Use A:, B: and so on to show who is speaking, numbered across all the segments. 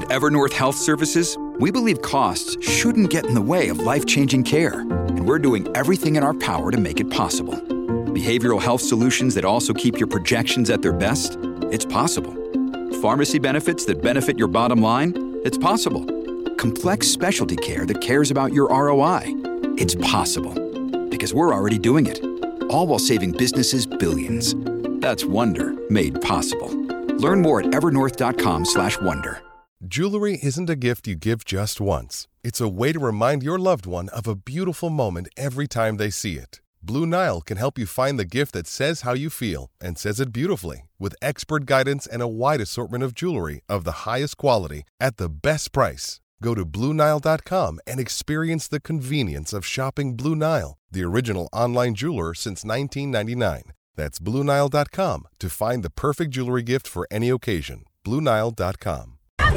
A: At Evernorth Health Services, we believe costs shouldn't get in the way of life-changing care, and we're doing everything in our power to make it possible. Behavioral health solutions that also keep your projections at their best? It's possible. Pharmacy benefits that benefit your bottom line? It's possible. Complex specialty care that cares about your ROI? It's possible. Because we're already doing it. All while saving businesses billions. That's Wonder made possible. Learn more at evernorth.com/wonder.
B: Jewelry isn't a gift you give just once. It's a way to remind your loved one of a beautiful moment every time they see it. Blue Nile can help you find the gift that says how you feel and says it beautifully, with expert guidance and a wide assortment of jewelry of the highest quality at the best price. Go to BlueNile.com and experience the convenience of shopping Blue Nile, the original online jeweler since 1999. That's BlueNile.com to find the perfect jewelry gift for any occasion. BlueNile.com.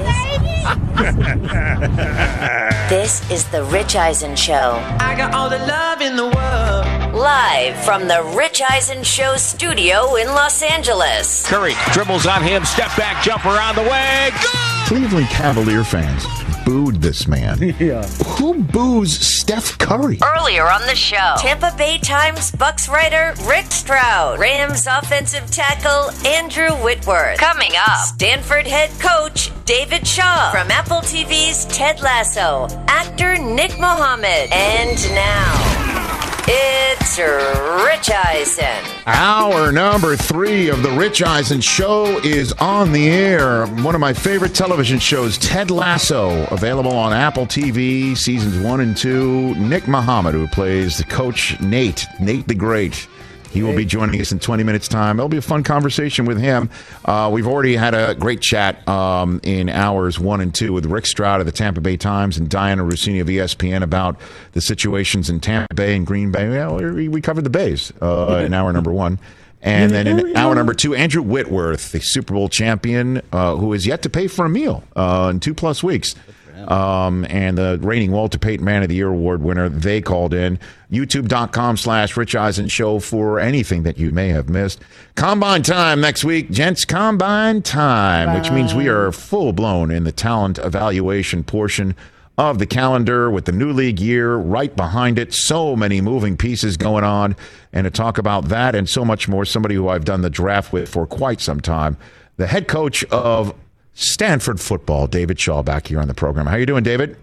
C: This is the Rich Eisen Show.
D: I got all the love in the world.
C: Live from the Rich Eisen Show studio in Los Angeles.
E: Curry dribbles on him, step back, jumper on the way. Go!
F: Cleveland Cavalier fans booed this man.
G: Yeah.
F: Who boos Steph Curry?
C: Earlier on the show, Tampa Bay Times Bucks writer Rick Stroud, Rams offensive tackle Andrew Whitworth. Coming up, Stanford head coach David Shaw from Apple TV's Ted Lasso, actor Nick Mohammed, and now it's Rich Eisen.
F: Hour number 3 of the Rich Eisen Show is on the air. One of my favorite television shows, Ted Lasso, available on Apple TV, seasons 1 and 2. Nick Mohammed, who plays the coach Nate the Great. He will be joining us in 20 minutes' time. It'll be a fun conversation with him. We've already had a great chat in hours 1 and 2 with Rick Stroud of the Tampa Bay Times and Diana Rossini of ESPN about the situations in Tampa Bay and Green Bay. Well, we covered the Bays in hour number 1. And then in hour number 2, Andrew Whitworth, the Super Bowl champion, who is yet to pay for a meal in 2+ weeks. And the reigning Walter Payton Man of the Year award winner, they called in. YouTube.com/Rich Eisen Show for anything that you may have missed. Combine time next week, gents. Combine time, which means we are full blown in the talent evaluation portion of the calendar with the new league year right behind it. So many moving pieces going on. And to talk about that and so much more, somebody who I've done the draft with for quite some time, the head coach of Stanford football, David Shaw, back here on the program. How you doing, David?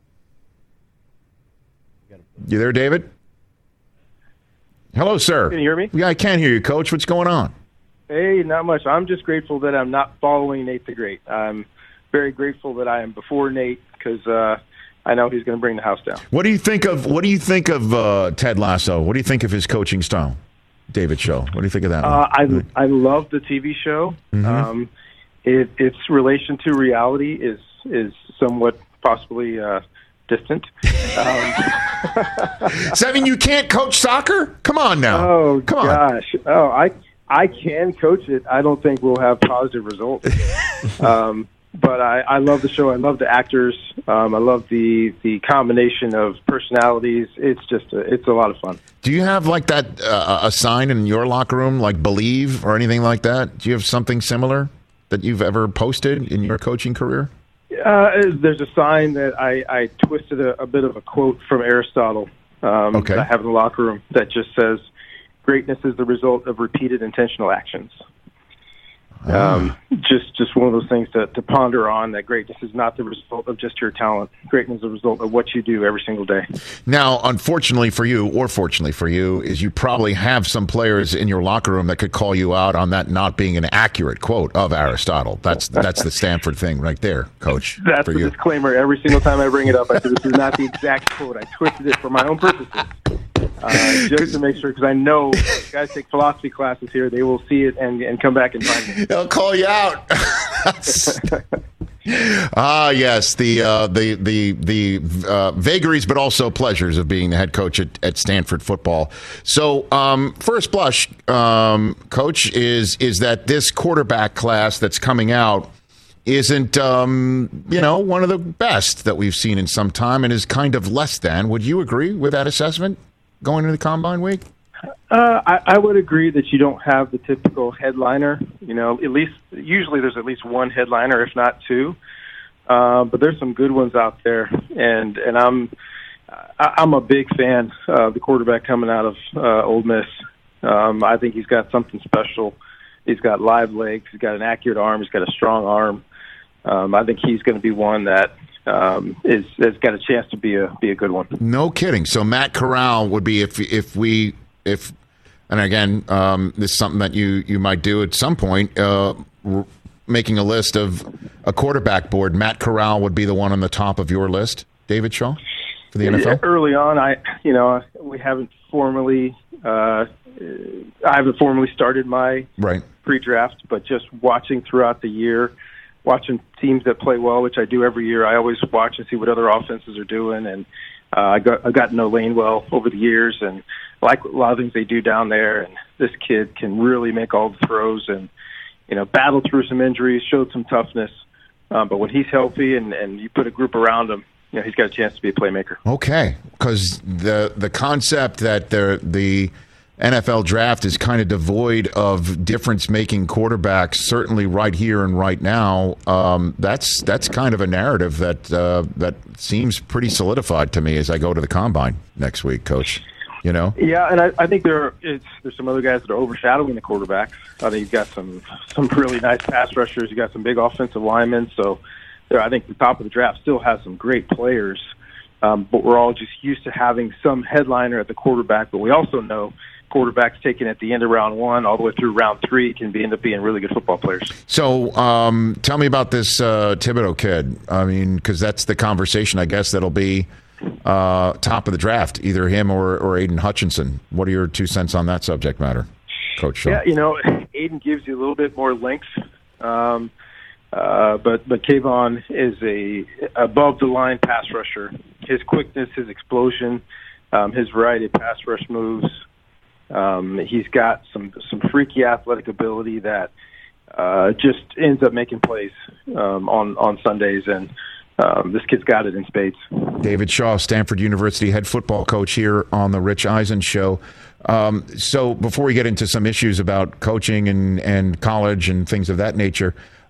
F: You there, David? Hello, sir.
H: Can you hear me?
F: Yeah, I can hear you, Coach. What's going on?
H: Hey, not much. I'm just grateful that I'm not following Nate the Great. I'm very grateful that I am before Nate because I know he's going to bring the house down.
F: What do you think of Ted Lasso? What do you think of his coaching style, David Shaw? What do you think of that one?
H: I love the TV show.
F: Mm-hmm.
H: Its relation to reality is somewhat possibly distant.
F: Does that mean you can't coach soccer? Come on now.
H: Oh,
F: come on.
H: Gosh. Oh, I can coach it. I don't think we'll have positive results. But I love the show. I love the actors. I love the combination of personalities. It's a lot of fun.
F: Do you have like that a sign in your locker room, like Believe or anything like that? Do you have something similar that you've ever posted in your coaching career?
H: There's a sign that I twisted a bit of a quote from Aristotle that I have in the locker room that just says, "Greatness is the result of repeated intentional actions." Just one of those things to ponder on, that greatness is not the result of just your talent. Greatness is the result of what you do every single day.
F: Now, unfortunately for you, or fortunately for you, is you probably have some players in your locker room that could call you out on that not being an accurate quote of Aristotle. That's the Stanford thing right there, Coach.
H: That's the disclaimer every single time I bring it up. I say this is not the exact quote. I twisted it for my own purposes. Just to make sure, because I know guys take philosophy classes here, they will see it and come back and find me.
F: They'll call you out. Yes, the vagaries, but also pleasures of being the head coach at Stanford football. So, first blush, Coach, is that this quarterback class that's coming out isn't, one of the best that we've seen in some time, and is kind of less than. Would you agree with that assessment going into the Combine week?
H: I would agree that you don't have the typical headliner. Usually there's at least one headliner, if not two. but there's some good ones out there, and I'm a big fan of the quarterback coming out of Ole Miss. I think he's got something special. He's got live legs. He's got an accurate arm. He's got a strong arm. I think he's going to be one that has got a chance to be a good one.
F: No kidding. So Matt Corral would be if and again, this is something that you might do at some point. Making a list of a quarterback board. Matt Corral would be the one on the top of your list. David Shaw for the NFL.
H: Yeah, early on, we haven't formally. I haven't formally started my pre-draft, but just watching throughout the year, watching teams that play well, which I do every year. I always watch and see what other offenses are doing, and I got to know Lane well over the years, and like a lot of things they do down there. And this kid can really make all the throws, and battled through some injuries, showed some toughness. But when he's healthy and you put a group around him, he's got a chance to be a playmaker. Okay,
F: because the concept that the NFL draft is kind of devoid of difference-making quarterbacks, certainly right here and right now. That's kind of a narrative that seems pretty solidified to me as I go to the Combine next week, Coach.
H: Yeah, and I think there's some other guys that are overshadowing the quarterbacks. I think you've got some really nice pass rushers. You got some big offensive linemen. So I think the top of the draft still has some great players. But we're all just used to having some headliner at the quarterback. But we also know quarterbacks taken at the end of round 1 all the way through round 3 can end up being really good football players.
F: So tell me about this Thibodeau kid. I mean, because that's the conversation, I guess, that'll be top of the draft, either him or Aiden Hutchinson. What are your 2 cents on that subject matter, Coach Shaw?
H: Yeah, Aiden gives you a little bit more length, but Kayvon is a above-the-line pass rusher. His quickness, his explosion, his variety of pass rush moves, he's got some freaky athletic ability that just ends up making plays on Sundays, and this kid's got it in spades.
F: David Shaw, Stanford University head football coach here on the Rich Eisen Show. So before we get into some issues about coaching and college and things of that nature,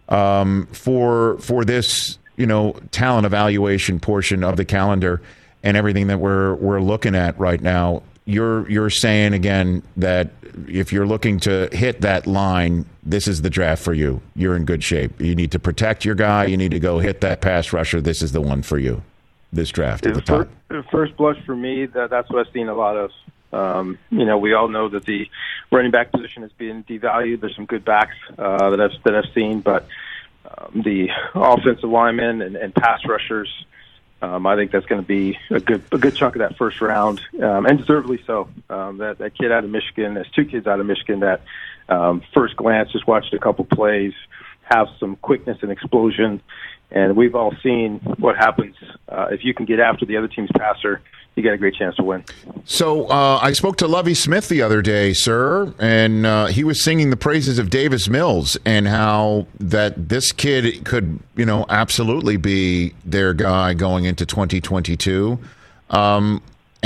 F: for this talent evaluation portion of the calendar and everything that we're looking at right now, you're saying again that if you're looking to hit that line, this is the draft for you. You're in good shape. You need to protect your guy. You need to go hit that pass rusher. This is the one for you. This draft at the top.
H: First blush for me, that's what I've seen a lot of. We all know that the running back position is being devalued. There's some good backs that I've seen, but the offensive linemen and pass rushers, I think that's going to be a good chunk of that first round, and deservedly so. That kid out of Michigan, there's 2 kids out of Michigan that first glance just watched a couple plays, have some quickness and explosion, and we've all seen what happens if you can get after the other team's passer. You got a great chance to win. So
F: I spoke to Lovie Smith the other day, sir, and he was singing the praises of Davis Mills and how that this kid could, absolutely be their guy going into 2022. And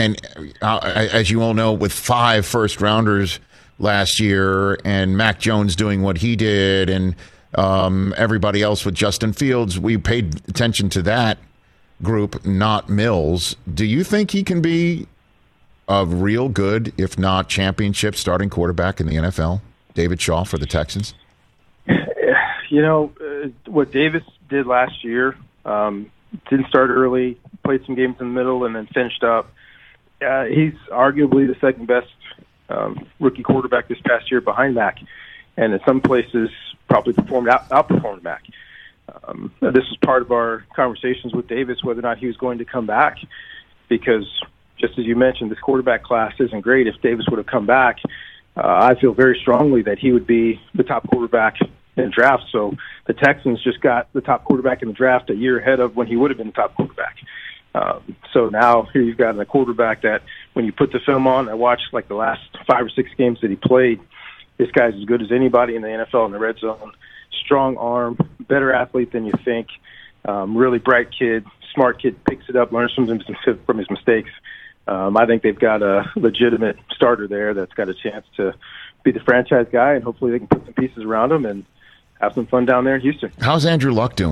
F: as you all know, with 5 first-rounders last year and Mac Jones doing what he did and everybody else with Justin Fields, we paid attention to that group, not Mills. Do you think he can be a real good, if not championship, starting quarterback in the NFL? David Shaw for the Texans?
H: What Davis did last year, didn't start early, played some games in the middle, and then finished up. He's arguably the second best rookie quarterback this past year behind Mac, and in some places probably outperformed Mac. This was part of our conversations with Davis, whether or not he was going to come back, because just as you mentioned, this quarterback class isn't great. If Davis would have come back, I feel very strongly that he would be the top quarterback in the draft. So the Texans just got the top quarterback in the draft a year ahead of when he would have been the top quarterback. So now here you've got a quarterback that when you put the film on, I watched like the last 5 or 6 games that he played, this guy's as good as anybody in the NFL in the red zone. Strong arm, better athlete than you think, really bright kid, smart kid, picks it up, learns from his mistakes. I think they've got a legitimate starter there that's got a chance to be the franchise guy, and hopefully they can put some pieces around him and have some fun down there in Houston.
F: How's Andrew Luck doing?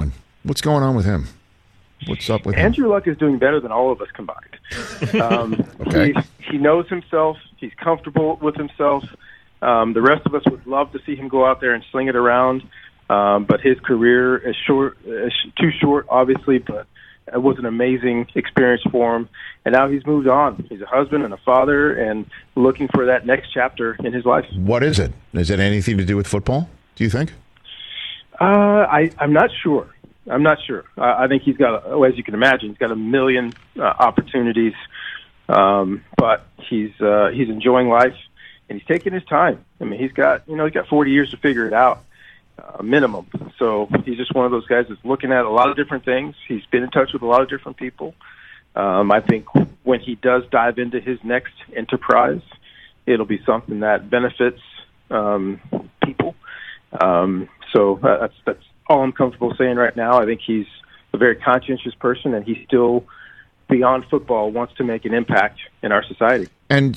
F: What's going on with him? What's up with
H: Andrew Luck is doing better than all of us combined.
F: Okay.
H: He knows himself. He's comfortable with himself. The rest of us would love to see him go out there and sling it around, but his career is too short, obviously, but it was an amazing experience for him. And now he's moved on. He's a husband and a father and looking for that next chapter in his life.
F: What is it? Is it anything to do with football, do you think?
H: I'm not sure. I think he's got, as you can imagine, he's got a million opportunities, but he's enjoying life and he's taking his time. I mean, he's got 40 years to figure it out, minimum. So he's just one of those guys that's looking at a lot of different things. He's been in touch with a lot of different people. I think when he does dive into his next enterprise, it'll be something that benefits people. So that's all I'm comfortable saying right now. I think he's a very conscientious person, and he still, beyond football, wants to make an impact in our society. And,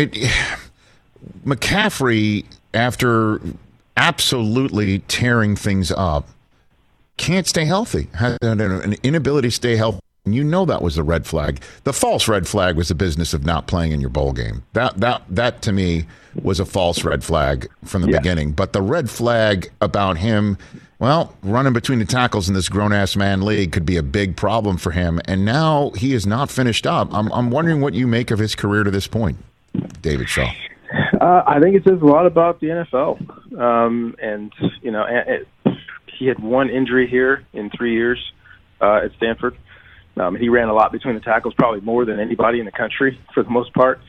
F: McCaffrey, after absolutely tearing things up, can't stay healthy, has an inability to stay healthy. And that was a red flag. The false red flag was the business of not playing in your bowl game. That to me was a false red flag from the beginning. But the red flag about him, running between the tackles in this grown-ass man league could be a big problem for him. And now he is not finished up. I'm wondering what you make of his career to this point, David Shaw.
H: I think it says a lot about the NFL. He had one injury here in 3 years at Stanford. He ran a lot between the tackles, probably more than anybody in the country for the most part.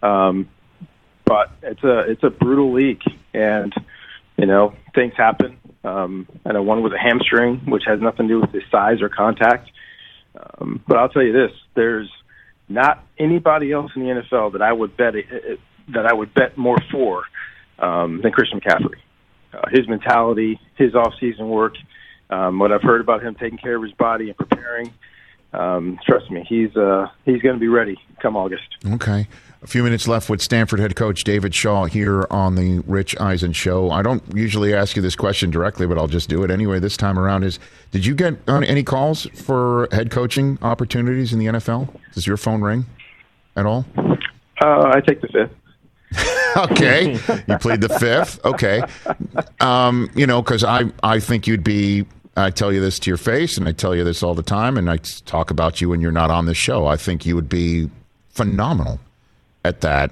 H: But it's a brutal league, and things happen. I know one with a hamstring, which has nothing to do with his size or contact. But I'll tell you this: there's not anybody else in the NFL that I would bet more for than Christian McCaffrey. His mentality, his off-season work, what I've heard about him taking care of his body and preparing. Trust me, he's going to be ready come August. Okay.
F: A few minutes left with Stanford head coach David Shaw here on the Rich Eisen Show. I don't usually ask you this question directly, but I'll just do it anyway this time around. Did you get any calls for head coaching opportunities in the NFL? Does your phone ring at all?
H: I take the fifth.
F: Okay. You plead the fifth. Okay. Because I think you'd be... I tell you this to your face, and I tell you this all the time, and I talk about you when you're not on this show. I think you would be phenomenal at that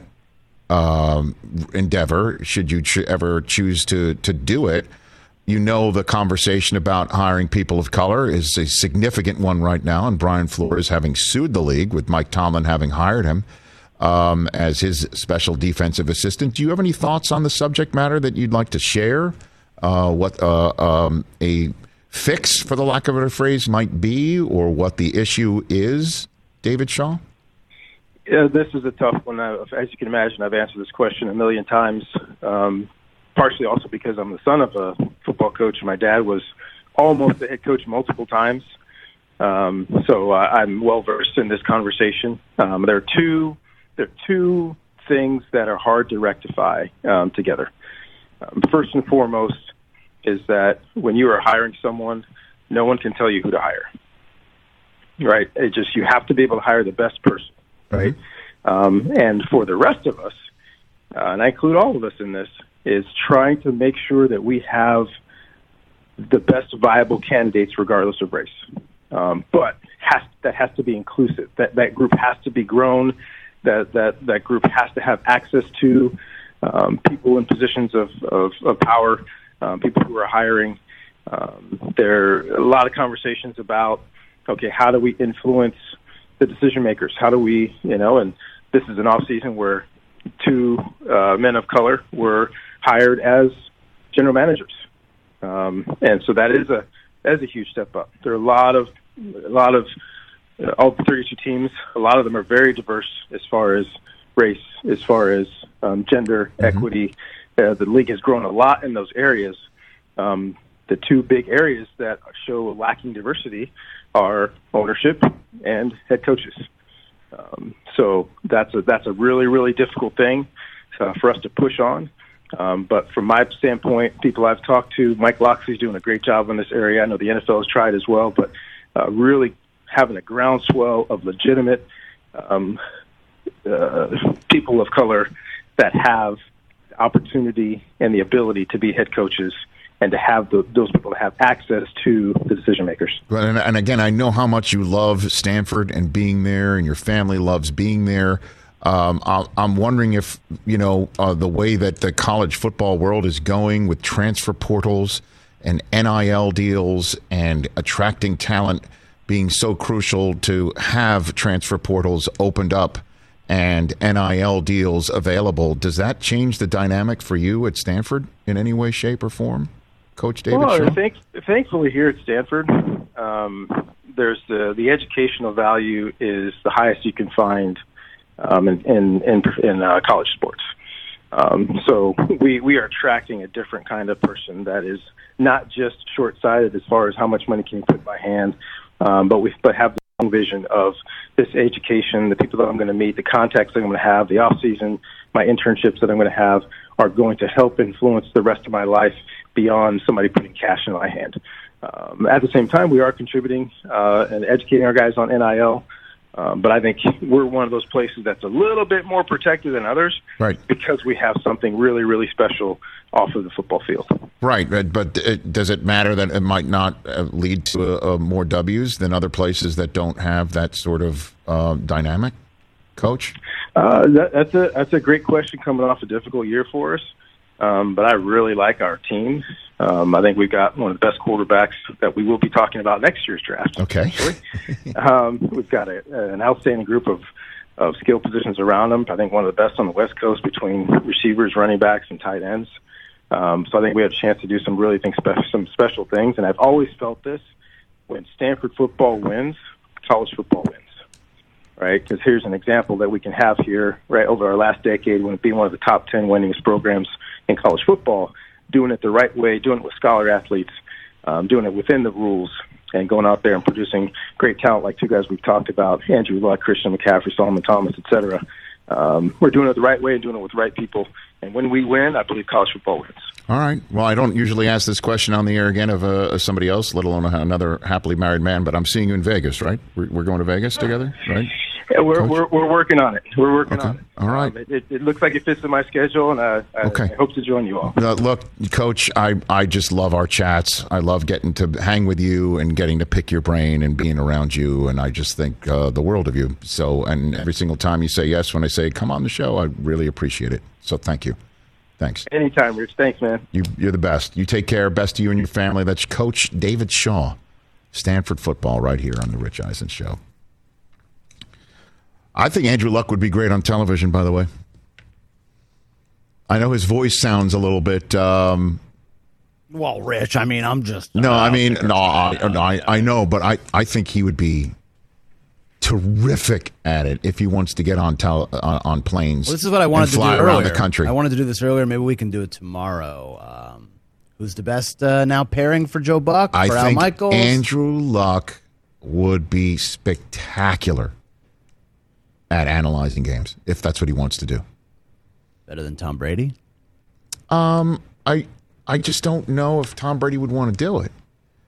F: endeavor, should you ever choose to do it. The conversation about hiring people of color is a significant one right now, and Brian Flores having sued the league, with Mike Tomlin having hired him as his special defensive assistant. Do you have any thoughts on the subject matter that you'd like to share? What a fix, for the lack of a phrase, might be, or what the issue is, David Shaw?
H: Yeah, this is a tough one. As you can imagine, I've answered this question a million times, partially also because I'm the son of a football coach. My dad was almost a head coach multiple times, so I'm well-versed in this conversation. There are two things that are hard to rectify together. First and foremost, is that when you are hiring someone, no one can tell you who to hire, right? You have to be able to hire the best person, right? And for the rest of us, and I include all of us in this, is trying to make sure that we have the best viable candidates regardless of race. But that has to be inclusive. That group has to be grown. That group has to have access to people in positions of power. People who are hiring. There are a lot of conversations about, how do we influence the decision makers? How do we, and this is an off season where two men of color were hired as general managers, and so that is a huge step up. There are a lot of all the 32 teams. A lot of them are very diverse as far as race, as far as gender, equity. The league has grown a lot in those areas. The two big areas that show lacking diversity are ownership and head coaches. So that's a really, really difficult thing for us to push on. But from my standpoint, people I've talked to, Mike Locksley's doing a great job in this area. I know the NFL has tried as well, but really having a groundswell of legitimate people of color that have the opportunity and the ability to be head coaches and to have those people to have access to the decision makers.
F: And again, I know how much you love Stanford and being there, and your family loves being there. I'm wondering if, the way that the college football world is going with transfer portals and NIL deals and attracting talent being so crucial, to have transfer portals opened up and NIL deals available. Does that change the dynamic for you at Stanford in any way, shape, or form, Coach David Shaw?
H: Thankfully here at Stanford, there's the educational value is the highest you can find in college sports. So we are attracting a different kind of person that is not just short-sighted as far as how much money can you put in my hand, but have the long vision of this education. The people that I'm going to meet, the contacts that I'm going to have, the off-season, my internships that I'm going to have are going to help influence the rest of my life beyond somebody putting cash in my hand. At the same time, we are contributing and educating our guys on NIL. But I think we're one of those places that's a little bit more protected than others,
F: right? Because
H: we have something really, really special off of the football field.
F: Right, but does it matter that it might not lead to more W's than other places that don't have that sort of dynamic, Coach?
H: That's a great question coming off a difficult year for us. But I really like our team. I think we've got one of the best quarterbacks that we will be talking about next year's draft.
F: Okay.
H: We've got an outstanding group of skill positions around them. I think one of the best on the West Coast between receivers, running backs, and tight ends. So I think we have a chance to do some special things. And I've always felt this: when Stanford football wins, college football wins. Right? Because here's an example that we can have here, right, over our last decade, when it being one of the top 10 winningest programs in college football, doing it the right way, doing it with scholar athletes, doing it within the rules, and going out there and producing great talent like two guys we've talked about, Andrew Luck, Christian McCaffrey, Solomon Thomas, et cetera. We're doing it the right way and doing it with the right people. And when we win, I believe college football wins.
F: All right. Well, I don't usually ask this question on the air again of somebody else, let alone another happily married man, but I'm seeing you in Vegas, right? We're going to Vegas together, right?
H: Yeah, we're working on it. We're working on it.
F: All right.
H: It looks like it fits in my schedule, and I hope to join you all.
F: Look, Coach, I just love our chats. I love getting to hang with you and getting to pick your brain and being around you, and I just think the world of you. So, and every single time you say yes when I say come on the show, I really appreciate it. So thank you. Thanks.
H: Anytime, Rich. Thanks, man.
F: You're the best. You take care. Best to you and your family. That's Coach David Shaw, Stanford football, right here on the Rich Eisen Show. I think Andrew Luck would be great on television, by the way. I know his voice sounds a little bit...
G: well, Rich, I mean, I'm just...
F: No, I mean, I know, but I think he would be terrific at it if he wants to get on planes.
G: Well, this is what I wanted to do earlier.
F: Around the country.
G: I wanted to do this earlier. Maybe we can do it tomorrow. Who's the best now pairing for Joe Buck? For Al Michaels?
F: Andrew Luck would be spectacular at analyzing games, if that's what he wants to do.
G: Better than Tom Brady?
F: I just don't know if Tom Brady would want to do it.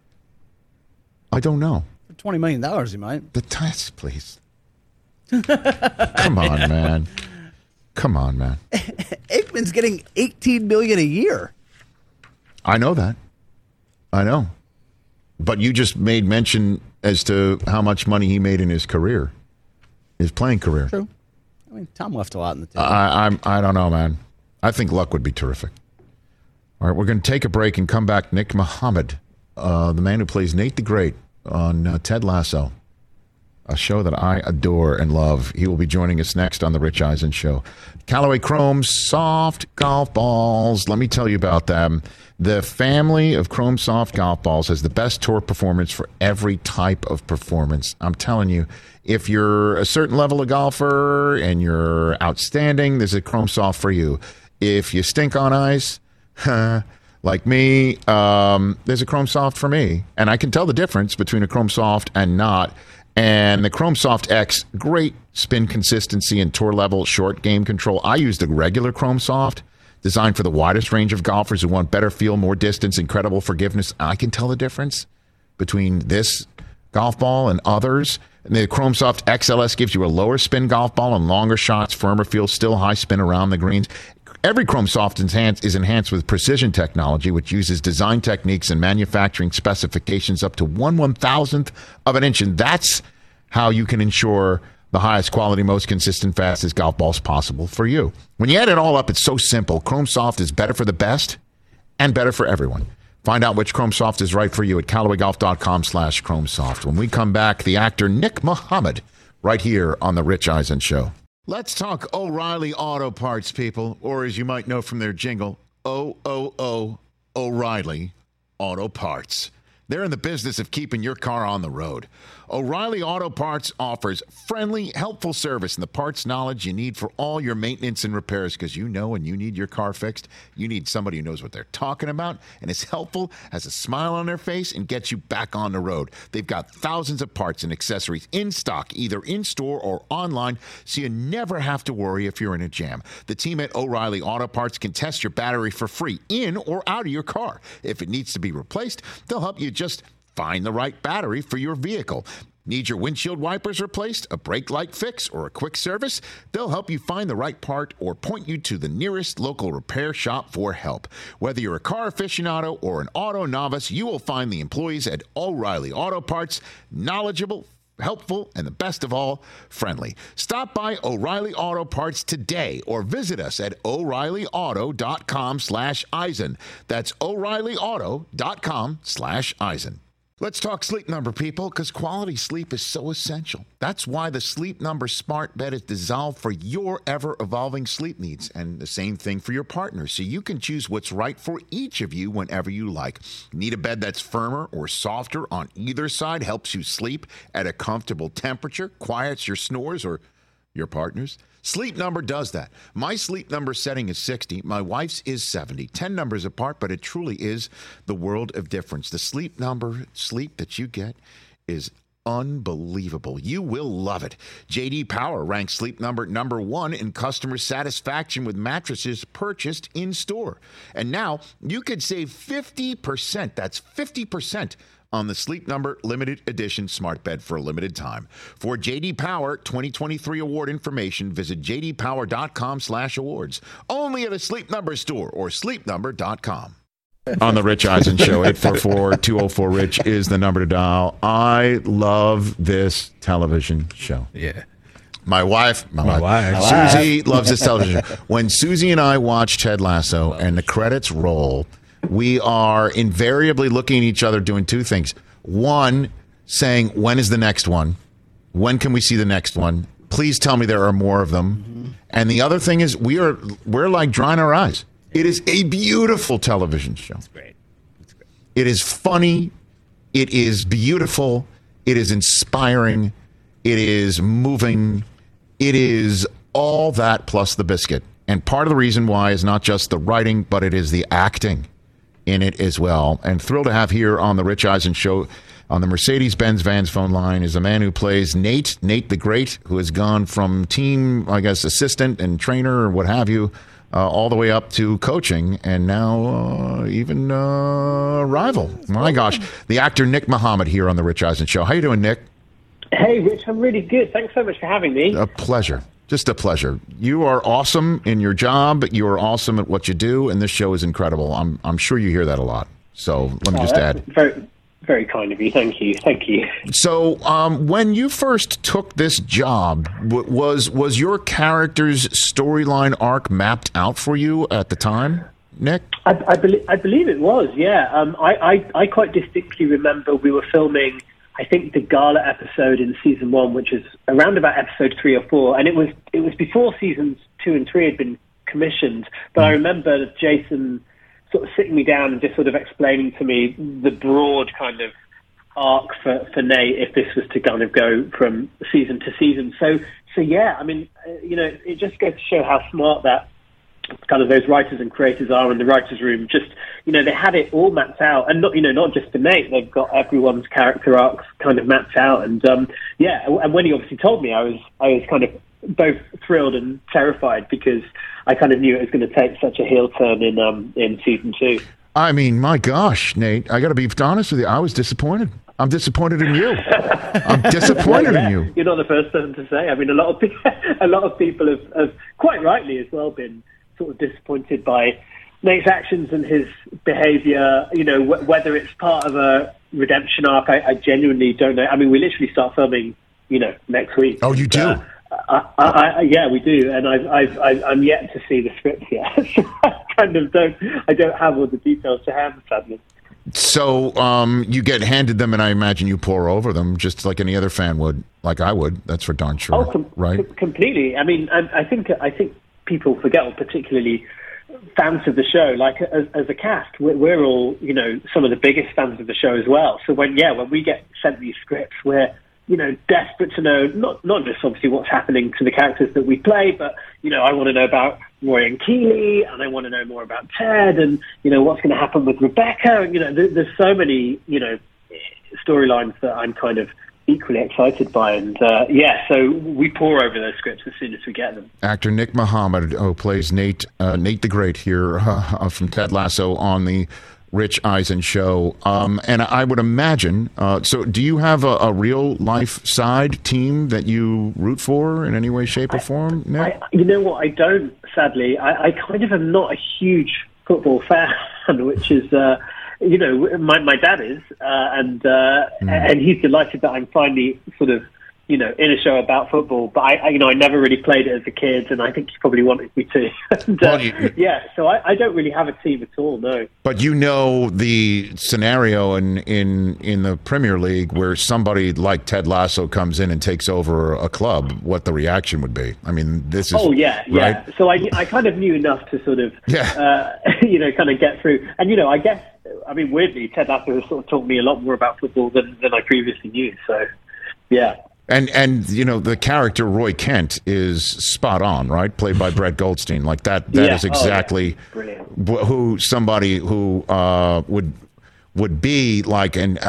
F: I don't know.
G: For $20 million, he might.
F: The test, please. Come on, man. Come on, man.
G: Aikman's getting $18 million a year.
F: I know that. I know. But you just made mention as to how much money he made in his career. His playing career.
G: True. I mean, Tom left a lot in the table.
F: I don't know, man. I think Luck would be terrific. All right, we're going to take a break and come back. Nick Mohammed, the man who plays Nate the Great on Ted Lasso, a show that I adore and love. He will be joining us next on The Rich Eisen Show. Callaway Chrome Soft Golf Balls. Let me tell you about them. The family of Chrome Soft Golf Balls has the best tour performance for every type of performance. I'm telling you, if you're a certain level of golfer and you're outstanding, there's a Chrome Soft for you. If you stink on ice, like me, there's a Chrome Soft for me. And I can tell the difference between a Chrome Soft and not. And the Chrome Soft X, great spin consistency and tour level short game control. I use the regular Chrome Soft Designed for the widest range of golfers who want better feel, more distance, incredible forgiveness. I can tell the difference between this golf ball and others. And the Chrome Soft XLS gives you a lower spin golf ball and longer shots, firmer feel, still high spin around the greens. Every Chrome Soft is enhanced with precision technology, which uses design techniques and manufacturing specifications up to 1/1000th of an inch. And that's how you can ensure the highest quality, most consistent, fastest golf balls possible for you. When you add it all up, it's so simple. Chrome Soft is better for the best and better for everyone. Find out which Chrome Soft is right for you at CallawayGolf.com/ChromeSoft. When we come back, the actor Nick Mohammed right here on The Rich Eisen Show. Let's talk O'Reilly Auto Parts, people, or as you might know from their jingle, O'Reilly Auto Parts. They're in the business of keeping your car on the road. O'Reilly Auto Parts offers friendly, helpful service and the parts knowledge you need for all your maintenance and repairs, because you know when you need your car fixed, you need somebody who knows what they're talking about and is helpful, has a smile on their face, and gets you back on the road. They've got thousands of parts and accessories in stock, either in-store or online, so you never have to worry if you're in a jam. The team at O'Reilly Auto Parts can test your battery for free in or out of your car. If it needs to be replaced, they'll help you just find the right battery for your vehicle. Need your windshield wipers replaced, a brake light fix, or a quick service? They'll help you find the right part or point you to the nearest local repair shop for help. Whether you're a car aficionado or an auto novice, you will find the employees at O'Reilly Auto Parts knowledgeable, helpful, and the best of all, friendly. Stop by O'Reilly Auto Parts today or visit us at O'ReillyAuto.com/Eisen. That's O'ReillyAuto.com/Eisen. Let's talk Sleep Number, people, because quality sleep is so essential. That's why the Sleep Number smart bed is designed for your ever-evolving sleep needs, and the same thing for your partner, so you can choose what's right for each of you whenever you like. Need a bed that's firmer or softer on either side, helps you sleep at a comfortable temperature, quiets your snores or your partner's? Sleep Number does that. My Sleep Number setting is 60. My wife's is 70. 10 numbers apart, but it truly is the world of difference. The Sleep Number sleep that you get is unbelievable. You will love it. J.D. Power ranks Sleep Number #1 in customer satisfaction with mattresses purchased in store. And now you could save 50%. That's 50% on the Sleep Number limited edition smart bed for a limited time. For J.D. Power 2023 award information, visit jdpower.com/awards. Only at a Sleep Number store or sleepnumber.com. On the Rich Eisen Show, 844-204-RICH is the number to dial. I love this television show.
I: Yeah.
F: My wife, Susie, loves this television show. When Susie and I watch Ted Lasso and the credits roll, we are invariably looking at each other doing two things. One, saying, when is the next one? When can we see the next one? Please tell me there are more of them. Mm-hmm. And the other thing is we're like drying our eyes. It is a beautiful television show.
I: It's great. It's great.
F: It is funny. It is beautiful. It is inspiring. It is moving. It is all that plus the biscuit. And part of the reason why is not just the writing, but it is the acting in it as well. And thrilled to have here on the Rich Eisen Show on the Mercedes-Benz Vans phone line is a man who plays Nate the Great, who has gone from team, I guess, assistant and trainer or what have you, all the way up to coaching, and now even rival. My gosh. The actor Nick Mohammed here on the Rich Eisen Show. How you doing, Nick?
J: Hey, Rich, I'm really good. Thanks so much for having me.
F: A pleasure. Just a pleasure. You are awesome in your job. You are awesome at what you do, and this show is incredible. I'm sure you hear that a lot. So let me just add.
J: Very, very kind of you. Thank you. Thank you.
F: So when you first took this job, was your character's storyline arc mapped out for you at the time, Nick?
J: I believe it was, yeah. I quite distinctly remember we were filming, I think, the gala episode in season 1, which is around about episode 3 or 4, and it was before seasons 2 and 3 had been commissioned. But I remember Jason sort of sitting me down and just sort of explaining to me the broad kind of arc for Nate if this was to kind of go from season to season. So yeah, I mean, it just goes to show how smart that kind of those writers and creators are in the writers' room. Just, they had it all mapped out, and not just for Nate. They've got everyone's character arcs kind of mapped out, and and when he obviously told me, I was kind of both thrilled and terrified because I kind of knew it was going to take such a heel turn in season 2.
F: I mean, my gosh, Nate, I got to be honest with you. I was disappointed. I'm disappointed in you. I'm disappointed in you.
J: You're not the first person to say. I mean, a lot of people have quite rightly as well been sort of disappointed by Nate's actions and his behaviour. You know, whether it's part of a redemption arc, I genuinely don't know. I mean, we literally start filming, next week.
F: Oh, you do?
J: Yeah, we do, and I'm yet to see the script yet. So I don't have all the details to hand, sadly.
F: So you get handed them, and I imagine you pour over them, just like any other fan would, like I would. That's for darn sure. Right?
J: Completely. I mean, I think people forget, or particularly fans of the show, like as a cast, we're all some of the biggest fans of the show as well. So when we get sent these scripts, we're desperate to know not just obviously what's happening to the characters that we play, but I want to know about Roy and Keeley, and I want to know more about Ted, and what's going to happen with Rebecca. And, there's so many storylines that I'm kind of equally excited by, and so we pour over those scripts as soon as we get them.
F: Actor Nick Mohammed, who plays Nate the Great here from Ted Lasso on the Rich Eisen show, and I would imagine. So, do you have a real life side team that you root for in any way, shape, or form, Nick?
J: You know what? I don't. Sadly, I kind of am not a huge football fan, which is, my dad is, and he's delighted that I'm finally sort of, in a show about football, but I never really played it as a kid, and I think he probably wanted me to. And, so I don't really have a team at all, no.
F: But the scenario in the Premier League where somebody like Ted Lasso comes in and takes over a club, what the reaction would be. I mean, this is...
J: Oh, yeah. Right? So I kind of knew enough to sort of, kind of get through. And, I guess, weirdly, Ted Lasso has sort of taught me a lot more about football than I previously knew, so, yeah.
F: And the character Roy Kent is spot on, right? Played by Brett Goldstein. Like that is exactly who somebody who would be like. And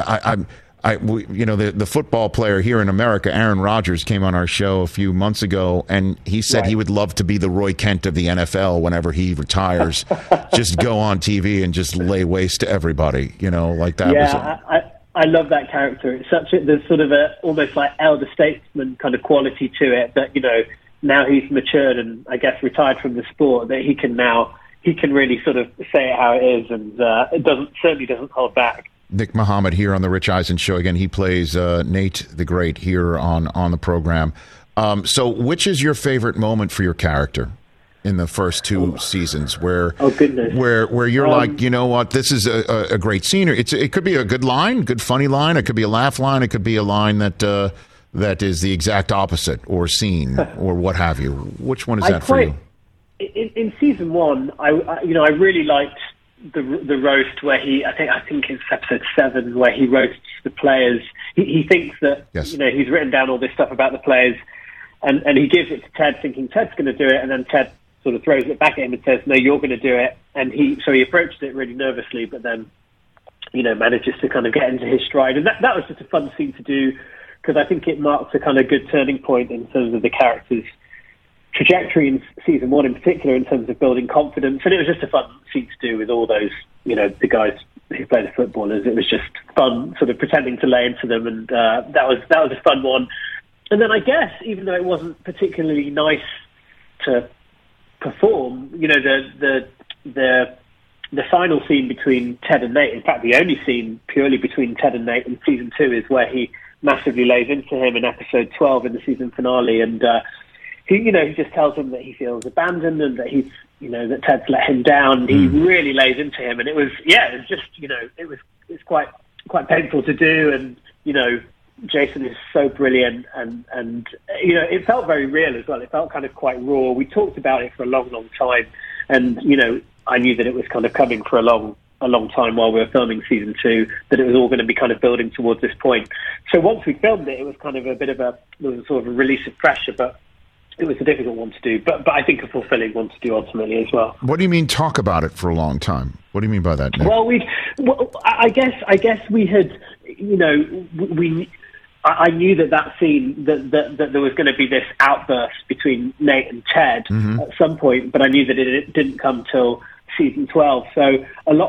F: the football player here in America, Aaron Rodgers, came on our show a few months ago, and he said he would love to be the Roy Kent of the NFL whenever he retires. Just go on TV and just lay waste to everybody. Like that.
J: Yeah, I love that character. It's there's sort of a almost like elder statesman kind of quality to it that, now he's matured and I guess retired from the sport, that he can really sort of say it how it is, and it certainly doesn't hold back.
F: Nick Mohammed here on the Rich Eisen show. Again, he plays Nate the Great here on the program. So which is your favorite moment for your character in the first 2 seasons where you're like, you know what, this is a great scene? It could be a good line, good funny line. It could be a laugh line. It could be a line that is the exact opposite, or scene, or what have you. Which one is that for you?
J: In season 1, I really liked the roast where I think it's episode 7 where he roasts the players. He thinks that he's written down all this stuff about the players, and he gives it to Ted, thinking Ted's going to do it, and then Ted sort of throws it back at him and says, no, you're going to do it. And he approached it really nervously, but then, manages to kind of get into his stride. And that was just a fun scene to do, because I think it marks a kind of good turning point in terms of the character's trajectory in season 1 in particular, in terms of building confidence. And it was just a fun scene to do with all those, the guys who play the footballers. It was just fun sort of pretending to lay into them. And that was a fun one. And then I guess, even though it wasn't particularly nice to perform, the final scene between Ted and Nate, in fact the only scene purely between Ted and Nate in season 2, is where he massively lays into him in episode 12 in the season finale, and he just tells him that he feels abandoned and that he's that Ted's let him down. He really lays into him, and it was just it's quite painful to do, and Jason is so brilliant, and it felt very real as well. It felt kind of quite raw. We talked about it for a long, long time, and I knew that it was kind of coming for a long time while we were filming season 2, that it was all going to be kind of building towards this point. So once we filmed it, it was kind of there was a sort of a release of pressure, but it was a difficult one to do, but I think a fulfilling one to do ultimately as well.
F: What do you mean talk about it for a long time? What do you mean by that, Nick?
J: Well, I guess we had, I knew that scene, that there was going to be this outburst between Nate and Ted at some point, but I knew that it didn't come till season 12. So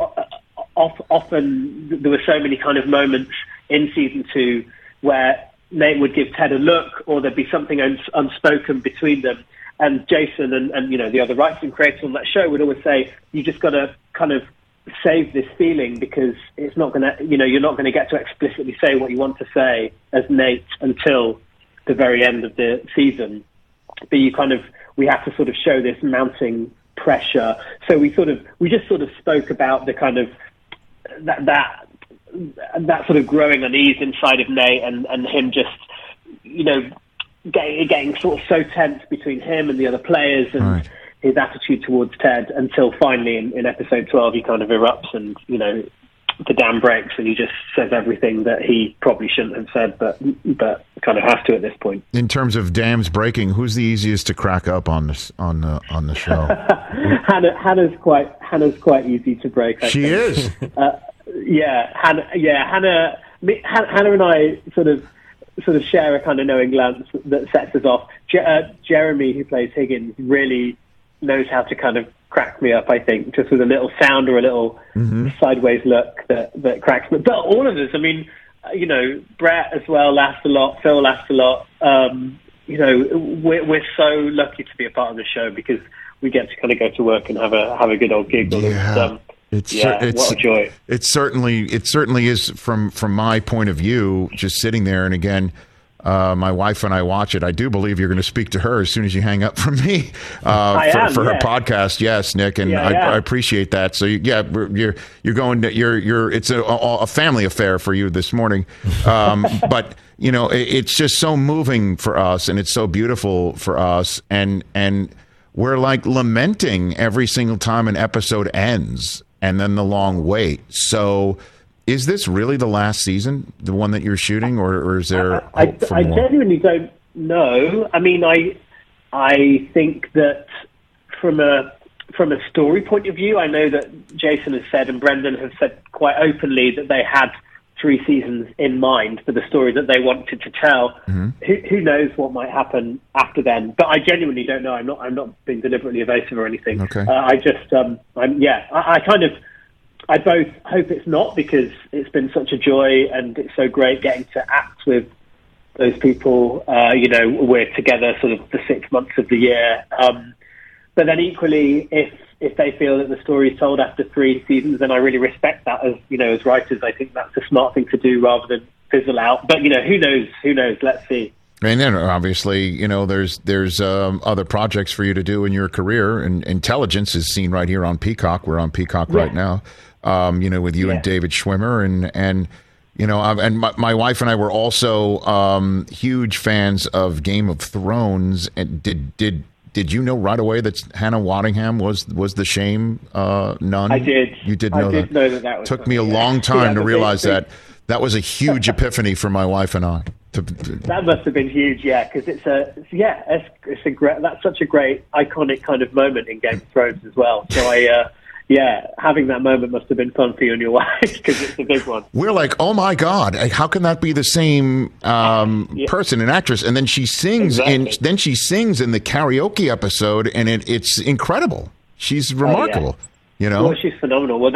J: often there were so many kind of moments in season 2 where Nate would give Ted a look, or there'd be something unspoken between them. And Jason and the other writers and creators on that show would always say, you just got to kind of save this feeling, because it's not going to, you're not going to get to explicitly say what you want to say as Nate until the very end of the season. But we have to sort of show this mounting pressure. So we just sort of spoke about the kind of that sort of growing unease inside of Nate and him just, getting sort of so tense between him and the other players and his attitude towards Ted, until finally in episode 12 he kind of erupts and the dam breaks and he just says everything that he probably shouldn't have said, but kind of has to at this point.
F: In terms of dams breaking, who's the easiest to crack up on this on the show?
J: Hannah's quite easy to break.
F: She is.
J: Hannah and I sort of share a kind of knowing glance that sets us off. Jeremy, who plays Higgins, really knows how to kind of crack me up, I think, just with a little sound or a little sideways look that cracks me. But all of us, I mean, Brett as well laughs a lot, Phil laughs a lot. We're so lucky to be a part of the show, because we get to kind of go to work and have a good old giggle.
F: Yeah.
J: What a joy.
F: It certainly is from my point of view, just sitting there. And again, my wife and I watch it. I do believe you're going to speak to her as soon as you hang up from me for her podcast. Yes, Nick, and I appreciate that. So you're going to it's a family affair for you this morning, but it's just so moving for us, and it's so beautiful for us, and we're like lamenting every single time an episode ends. And then the long wait. So, is this really the last season, the one that you're shooting, or is there?
J: I genuinely don't know. I mean, I think that from a story point of view, I know that Jason has said and Brendan have said quite openly that they had 3 seasons in mind for the story that they wanted to tell. Who knows what might happen after then? But I genuinely don't know. I'm not being deliberately evasive or anything.
F: Okay.
J: I both hope it's not, because it's been such a joy and it's so great getting to act with those people. We're together sort of the 6 months of the year. But then equally, if they feel that the story is told after 3 seasons, then I really respect that as writers. I think that's a smart thing to do rather than fizzle out. But, who knows? Let's see.
F: And then obviously, there's other projects for you to do in your career, and Intelligence is seen right here on Peacock. We're on Peacock right now, with you and David Schwimmer and my wife and I were also huge fans of Game of Thrones. And did you know right away that Hannah Waddingham was the Shame nun?
J: I did.
F: You did know that?
J: I did know that was
F: Took me a long time to realize that. That was a huge epiphany for my wife and I.
J: That must have been huge, because it's a great. That's such a great, iconic kind of moment in Game of Thrones as well. So having that moment must have been fun for you and your wife, because it's a big one.
F: We're like, oh my God, how can that be the same person, an actress? And then she sings, in the karaoke episode, and it's incredible. She's remarkable.
J: Well, she's phenomenal. Well,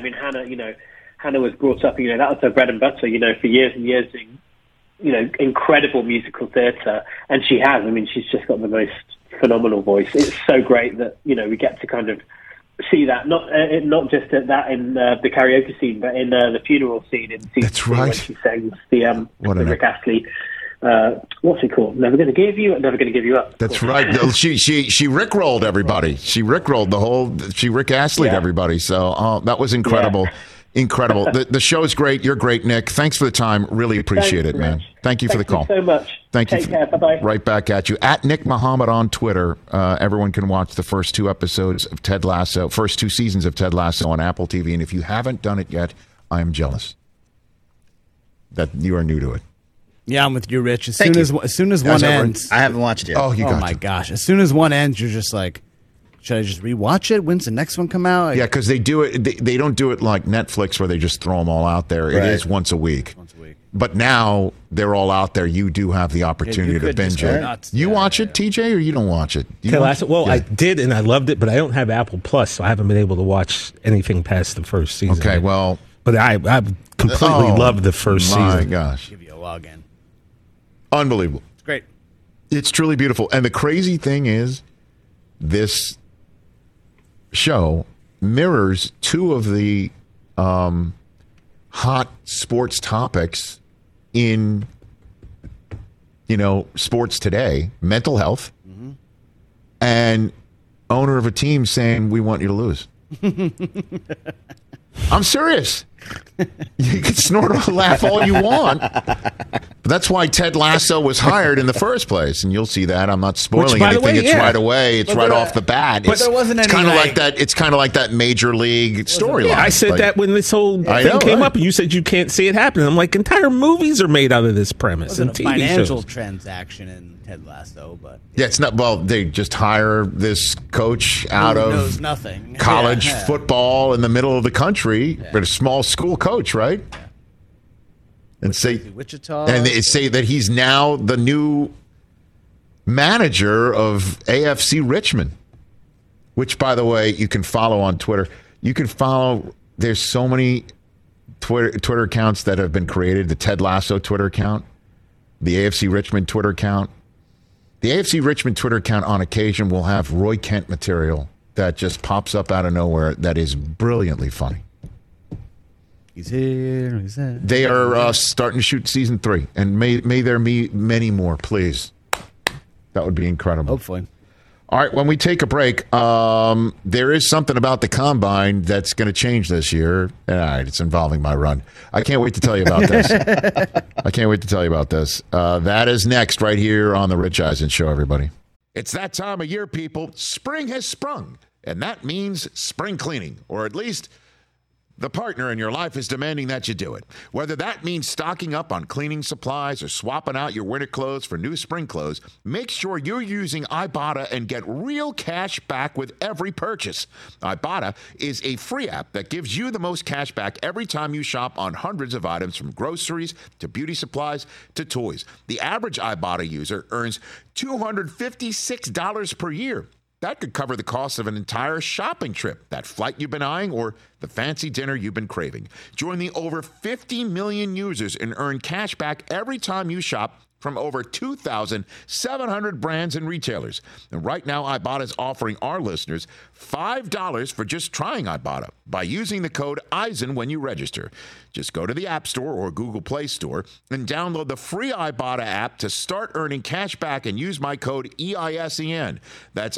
J: Hannah was brought up. That was her bread and butter. For years and years doing, incredible musical theatre, and she has. I mean, she's just got the most phenomenal voice. It's so great that we get to kind of see that not just at that in the karaoke scene, but in the funeral scene in season 2 when she sings the Rick Astley. What's it called? Never Gonna Give You Up.
F: That's right. She rickrolled everybody. She rickrolled the whole. She Rick Astley'd everybody. So that was incredible. Yeah. Incredible. The show is great. You're great, Nick. Thanks for the time. Really appreciate it, man. Thank you for the call.
J: Thank you so much.
F: Thank you.
J: Take care. Bye-bye.
F: Right back at you. At Nick Muhammad on Twitter. Everyone can watch the first 2 episodes of Ted Lasso, first 2 seasons of Ted Lasso on Apple TV. And if you haven't done it yet, I am jealous that you are new to it.
G: Yeah, I'm with you, Rich. As soon as one ends.
I: I haven't watched it.
F: Oh,
G: my gosh. As soon as one ends, you're just like, should I just rewatch it? When's the next one come out?
F: Yeah, because they do it. They don't do it like Netflix where they just throw them all out there. Right. It is once a week. But now they're all out there. You do have the opportunity to binge it. You watch it, TJ, or you don't watch it?
I: I did, and I loved it, but I don't have Apple Plus, so I haven't been able to watch anything past the first season.
F: Okay, well.
I: But I completely loved the first season.
F: My gosh.
G: Give you a login.
F: Unbelievable.
G: It's great.
F: It's truly beautiful. And the crazy thing is, this show mirrors two of the hot sports topics in, sports today: mental health and owner of a team saying, "We want you to lose." I'm serious. You can snort or laugh all you want. But that's why Ted Lasso was hired in the first place. And you'll see that. I'm not spoiling anything. It's right away. It's right off the bat.
G: But there wasn't any.
F: It's kind of like that. It's kind of like that major league storyline.
I: Yeah, I said that when this whole thing came up, and you said you can't see it happen. I'm like, entire movies are made out of this premise.
G: It wasn't a financial
I: shows.
G: Transaction in Ted Lasso, but
F: it's not. Well, they just hire this coach out of
G: knows nothing.
F: college football in the middle of the country, but a small school coach, right? And say
G: Wichita,
F: and they say that he's now the new manager of AFC Richmond, which, by the way, you can follow on Twitter. You can follow. There's so many Twitter accounts that have been created. The Ted Lasso Twitter account, the AFC Richmond Twitter account. The AFC Richmond Twitter account on occasion will have Roy Kent material that just pops up out of nowhere that is brilliantly funny.
G: He's here. He's there.
F: They are starting to shoot season 3, and may there be many more, please. That would be incredible.
G: Hopefully.
F: All right, when we take a break, there is something about the Combine that's going to change this year. All right, it's involving my run. I can't wait to tell you about this. That is next right here on The Rich Eisen Show, everybody. It's that time of year, people. Spring has sprung, and that means spring cleaning, or at least the partner in your life is demanding that you do it. Whether that means stocking up on cleaning supplies or swapping out your winter clothes for new spring clothes, make sure you're using Ibotta and get real cash back with every purchase. Ibotta is a free app that gives you the most cash back every time you shop on hundreds of items, from groceries to beauty supplies to toys. The average Ibotta user earns $256 per year. That could cover the cost of an entire shopping trip, that flight you've been eyeing, or the fancy dinner you've been craving. Join the over 50 million users and earn cash back every time you shop from over 2,700 brands and retailers. And right now, Ibotta is offering our listeners $5 for just trying Ibotta by using the code EISEN when you register. Just go to the App Store or Google Play Store and download the free Ibotta app to start earning cash back and use my code EISEN. That's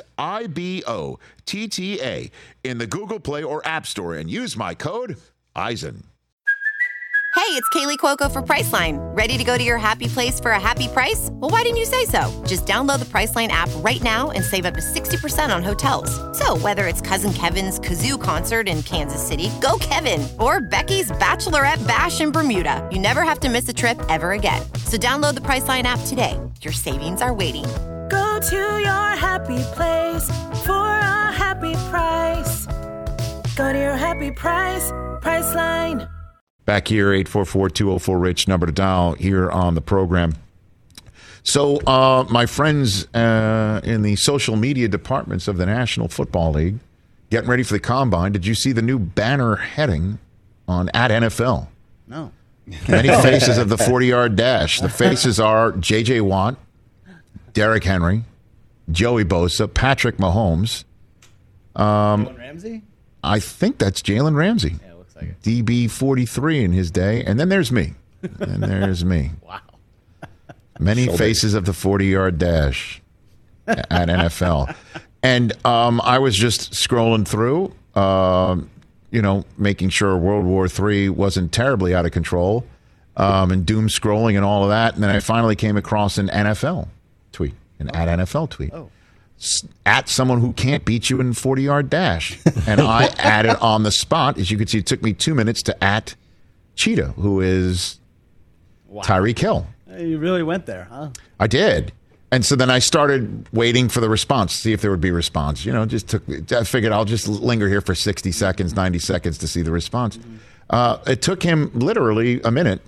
F: IBOTTA in the Google Play or App Store and use my code EISEN.
K: Hey, it's Kaylee Cuoco for Priceline. Ready to go to your happy place for a happy price? Well, why didn't you say so? Just download the Priceline app right now and save up to 60% on hotels. So whether it's Cousin Kevin's Kazoo Concert in Kansas City, go Kevin, or Becky's Bachelorette Bash in Bermuda, you never have to miss a trip ever again. So download the Priceline app today. Your savings are waiting.
L: Go to your happy place for a happy price. Go to your happy price, Priceline.
F: Back here, 844-204-RICH, number to dial here on the program. So my friends in the social media departments of the National Football League getting ready for the Combine. Did you see the new banner heading on @NFL?
G: No.
F: Many faces of the 40-yard dash. The faces are J.J. Watt, Derrick Henry, Joey Bosa, Patrick Mahomes.
G: Jalen Ramsey?
F: I think that's Jalen Ramsey.
G: Yeah, looks like it.
F: DB 43 in his day. And then there's me.
G: Wow.
F: Many faces of the 40-yard dash at NFL. And I was just scrolling through, making sure World War III wasn't terribly out of control, and doom scrolling and all of that. And then I finally came across an NFL tweet, @NFL tweet.
G: Oh.
F: At someone who can't beat you in 40-yard dash. And I added on the spot, as you can see, it took me 2 minutes to @Cheetah, who is Tyreek Hill.
G: You really went there, huh?
F: I did. And so then I started waiting for the response, see if there would be a response. I figured I'll just linger here for 60 seconds, 90 seconds to see the response. It took him literally a minute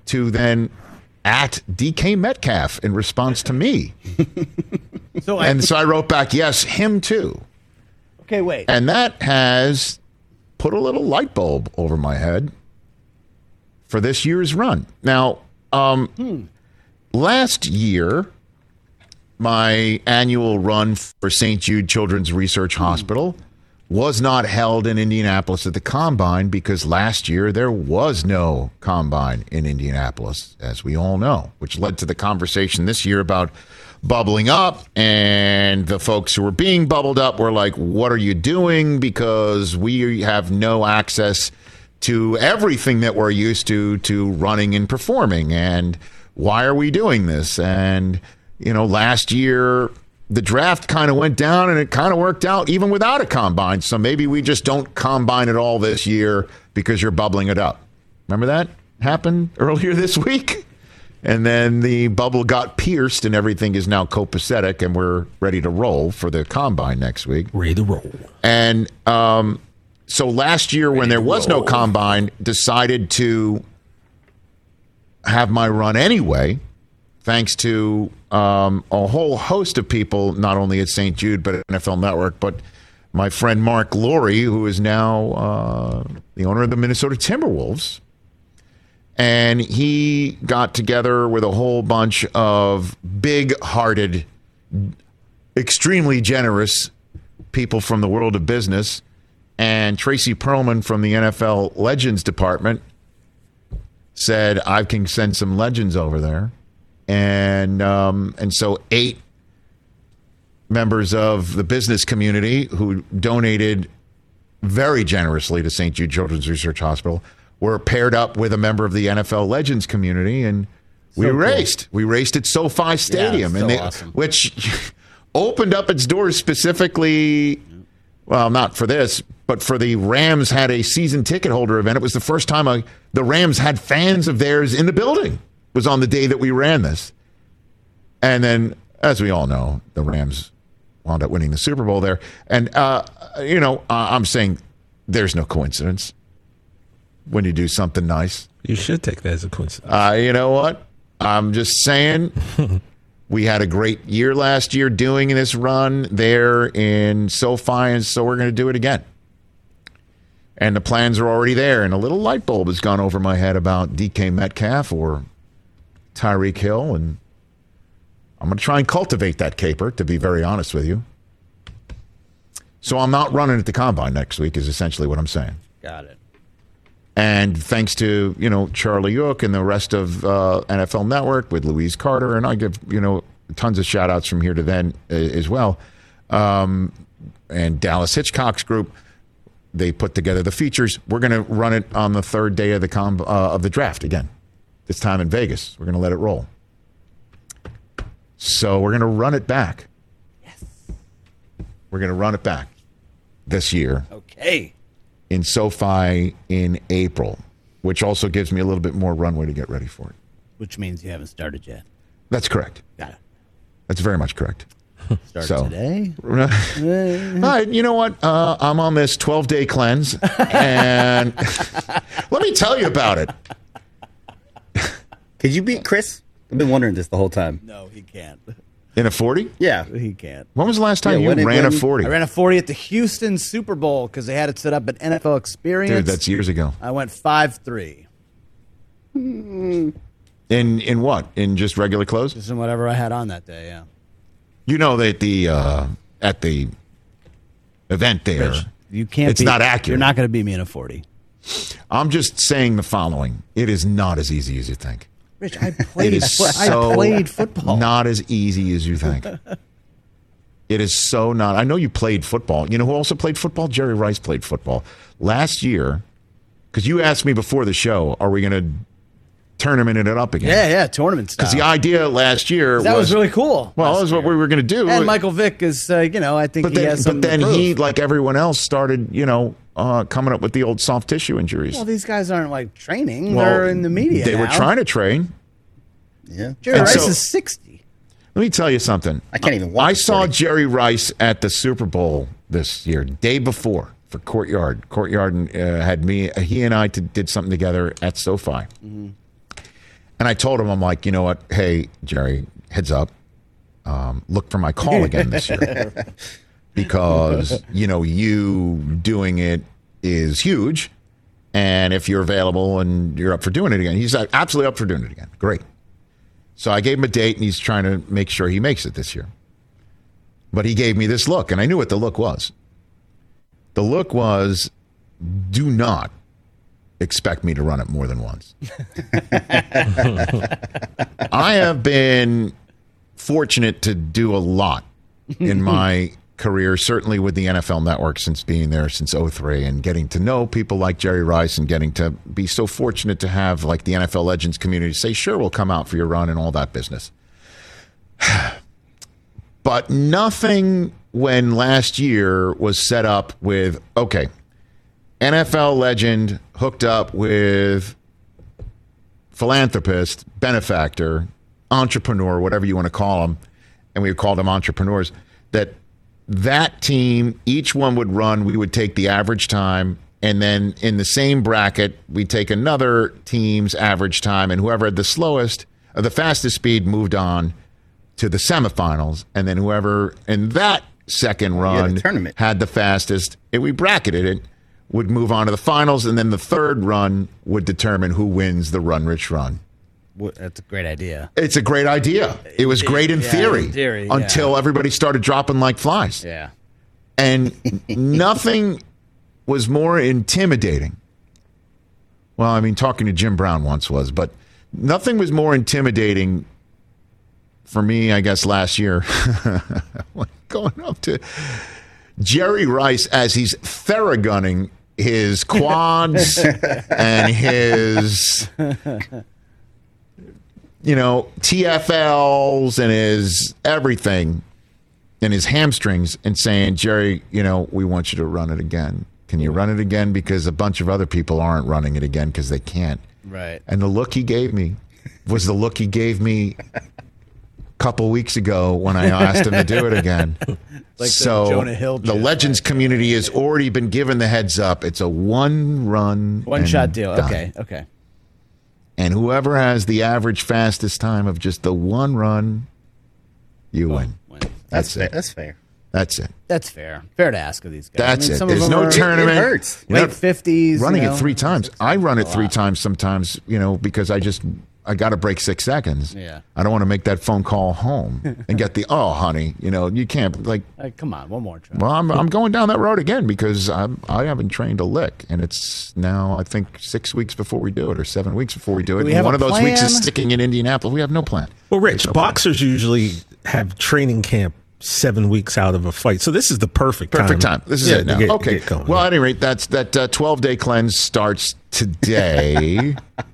F: to then at DK Metcalf in response to me. So I wrote back, yes, him too.
G: Okay, wait.
F: And that has put a little light bulb over my head for this year's run. Now, last year, my annual run for St. Jude Children's Research Hospital was not held in Indianapolis at the Combine because last year there was no Combine in Indianapolis, as we all know, which led to the conversation this year about bubbling up, and the folks who were being bubbled up were like, what are you doing? Because we have no access to everything that we're used to running and performing, and why are we doing this? And, last year the draft kind of went down and it kind of worked out even without a combine. So maybe we just don't combine at all this year because you're bubbling it up. Remember that happened earlier this week? And then the bubble got pierced and everything is now copacetic and we're ready to roll for the combine next week.
I: Ready to roll.
F: And so last year when there was no combine, decided to have my run anyway, thanks to a whole host of people, not only at St. Jude, but at NFL Network, but my friend Mark Laurie, who is now the owner of the Minnesota Timberwolves. And he got together with a whole bunch of big-hearted, extremely generous people from the world of business. And Tracy Perlman from the NFL Legends Department said, I can send some legends over there. And so 8 members of the business community who donated very generously to St. Jude Children's Research Hospital were paired up with a member of the NFL Legends community, and we raced. Cool. We raced at SoFi Stadium, awesome. Which opened up its doors specifically, well, not for this, but for the Rams had a season ticket holder event. It was the first time the Rams had fans of theirs in the building. Was on the day that we ran this. And then, as we all know, the Rams wound up winning the Super Bowl there. And, I'm saying there's no coincidence when you do something nice.
I: You should take that as a coincidence.
F: You know what? I'm just saying we had a great year last year doing this run there in SoFi, and so we're going to do it again. And the plans are already there. And a little light bulb has gone over my head about DK Metcalf or Tyreek Hill, and I'm going to try and cultivate that caper, to be very honest with you. So I'm not running at the Combine next week is essentially what I'm saying.
G: Got it.
F: And thanks to, Charlie Yook and the rest of NFL Network with Louise Carter, and I give, tons of shout-outs from here to then as well, and Dallas Hitchcock's group, they put together the features. We're going to run it on the third day of the draft again. This time in Vegas. We're going to let it roll. So we're going to run it back. Yes. We're going to run it back this year.
G: Okay.
F: In SoFi in April, which also gives me a little bit more runway to get ready for it.
G: Which means you haven't started yet.
F: That's correct.
G: Got it.
F: That's very much correct.
G: Start today?
F: You know what? I'm on this 12-day cleanse, and let me tell you about it.
M: Could you beat Chris? I've been wondering this the whole time.
G: No, he can't.
F: In a 40?
M: Yeah.
G: He can't.
F: When was the last time you ran a 40?
G: I ran a 40 at the Houston Super Bowl because they had it set up at NFL Experience.
F: Dude, that's years ago.
G: I went 5.3.
F: In what? In just regular clothes?
G: Just in whatever I had on that day, yeah.
F: You know that at the event there,
G: Rich, you can't.
F: It's not accurate.
G: You're not going to beat me in a 40.
F: I'm just saying the following: it is not as easy as you think.
G: Rich, I played football.
F: Not as easy as you think. It is so not. I know you played football. You know who also played football? Jerry Rice played football last year. Because you asked me before the show, are we going to tournament it up again?
G: Yeah, tournament style.
F: Because the idea last year
G: was really cool.
F: Well, that was what we were going to do.
G: And Michael Vick is, I think he has something to prove.
F: But then he, like everyone else, started, coming up with the old soft tissue injuries.
G: Well, these guys aren't like training; they're in the media.
F: They were trying to train.
M: Yeah,
G: Jerry Rice is 60.
F: Let me tell you something.
M: I can't even watch.
F: I saw Jerry Rice at the Super Bowl this year, day before, for Courtyard. Courtyard had me. He and I did something together at SoFi. Mm-hmm. And I told him, I'm like, you know what? Hey, Jerry, heads up. Look for my call again this year. Because, you doing it is huge. And if you're available and you're up for doing it again, he's absolutely up for doing it again. Great. So I gave him a date, and he's trying to make sure he makes it this year. But he gave me this look, and I knew what the look was. The look was, do not expect me to run it more than once. I have been fortunate to do a lot in my career, certainly with the NFL Network since being there since 2003 and getting to know people like Jerry Rice and getting to be so fortunate to have like the NFL Legends community say, sure, we'll come out for your run and all that business. But nothing when last year was set up with, okay, NFL legend hooked up with philanthropist, benefactor, entrepreneur, whatever you want to call them, and we called them entrepreneurs, that team, each one would run, we would take the average time, and then in the same bracket, we'd take another team's average time, and whoever had the slowest or the fastest speed moved on to the semifinals, and then whoever in that second run had the fastest, and we bracketed it, would move on to the finals, and then the third run would determine who wins the Run Rich Run.
G: That's a great idea.
F: It's a great idea. It was great in theory until everybody started dropping like flies.
G: Yeah.
F: And nothing was more intimidating. Well, I mean, talking to Jim Brown once was, but nothing was more intimidating for me, I guess, last year. Going up to Jerry Rice as he's theragunning his quads and his... TFLs and his everything and his hamstrings and saying, Jerry, we want you to run it again. Can you run it again? Because a bunch of other people aren't running it again because they can't.
G: Right.
F: And the look he gave me was the look he gave me a couple weeks ago when I asked him to do it again.
G: Like
F: so
G: the Jonah Hill
F: the Legends community has already been given the heads up. It's a one-shot
G: deal.
F: Done.
G: Okay.
F: And whoever has the average fastest time of just the one run, you win. That's it.
M: That's fair.
F: That's it.
G: That's fair. Fair to ask of these guys.
F: That's it. There's no tournament.
G: It hurts. Late 50s.
F: Running it 3 times. I run it 3 times sometimes, because I got to break 6 seconds.
G: Yeah.
F: I don't want to make that phone call home and get the, oh, honey, you can't,
G: come on, one more try.
F: Well, I'm going down that road again because I haven't trained a lick. And it's now, I think, 6 weeks before we do it or 7 weeks before we do it. And one of those weeks is sticking in Indianapolis. We have no plan.
I: Well, Rich, boxers usually have training camp 7 weeks out of a fight. So this is the perfect
F: time. This is it now. Okay. Well, at any rate, that 12-day cleanse starts today.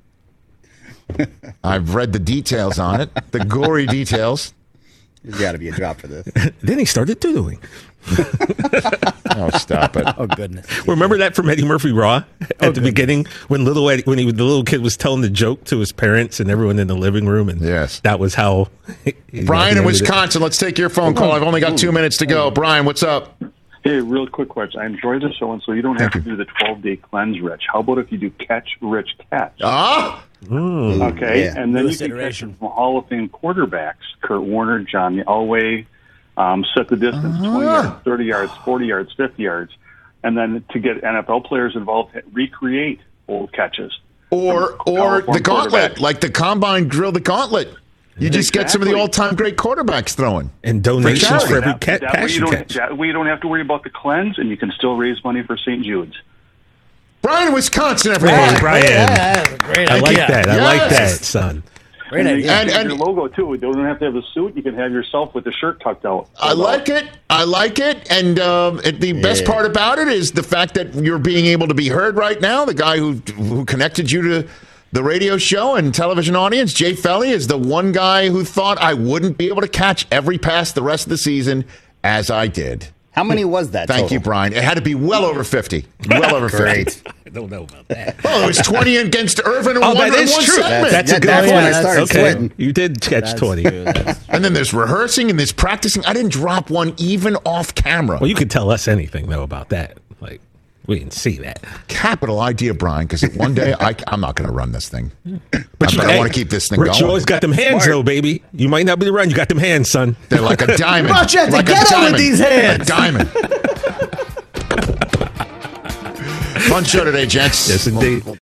F: I've read the details on it, the gory details.
M: There's got to be a drop for this.
I: Then he started doodling.
F: Oh, stop it.
G: Oh, goodness.
I: Remember that from Eddie Murphy Raw at the beginning when the little kid was telling the joke to his parents and everyone in the living room? And
F: yes,
I: that was how.
F: Brian in Wisconsin, let's take your phone call. I've only got 2 minutes to go. Brian, what's up?
N: Hey, real quick question. I enjoy the show, and so you don't have to do the 12-day cleanse, Rich. How about if you do catch, Rich, catch? Okay,
M: yeah.
N: And then you can catch from Hall of Fame quarterbacks, Kurt Warner, John Elway, set the distance, 20 yards, 30 yards, 40 yards, 50 yards, and then to get NFL players involved, recreate old catches.
F: Or the gauntlet, like the Combine drill, the gauntlet. You just get some of the all-time great quarterbacks throwing.
I: And donations for every catch.
N: That way you don't have to worry about the cleanse, and you can still raise money for St. Jude's.
F: Brian, Wisconsin, everyone.
I: Hey, Brian.
G: Yeah, great
I: I
G: idea.
I: like that. I like that, son.
N: Great idea. And your logo, too. You don't have to have a suit. You can have yourself with the shirt tucked out.
F: I like it. And the best part about it is the fact that you're being able to be heard right now. The guy who connected you to the radio show and television audience, Jay Felly, is the one guy who thought I wouldn't be able to catch every pass the rest of the season as I did.
M: How many was that?
F: Thank you, Brian. It had to be well over 50. Well over 50.
G: I don't know about that.
F: Oh, it was 20 against Irvin in one
I: true.
F: segment.
I: That's a good
M: That's
I: one.
M: when I started sweating.
I: You did catch 20.
F: And then there's rehearsing and there's practicing. I didn't drop one even off camera.
I: Well, you could tell us anything, though, about that. We didn't see that.
F: Capital idea, Brian, because one day I'm not going to run this thing. But I want to keep this thing
I: Rich,
F: going.
I: you always got them hands, though, baby. You might not be the run. You got them hands, son.
F: They're like a diamond.
G: Rochester,
F: like
G: get on with these hands.
F: A diamond. Fun show today, gents.
I: Yes, indeed.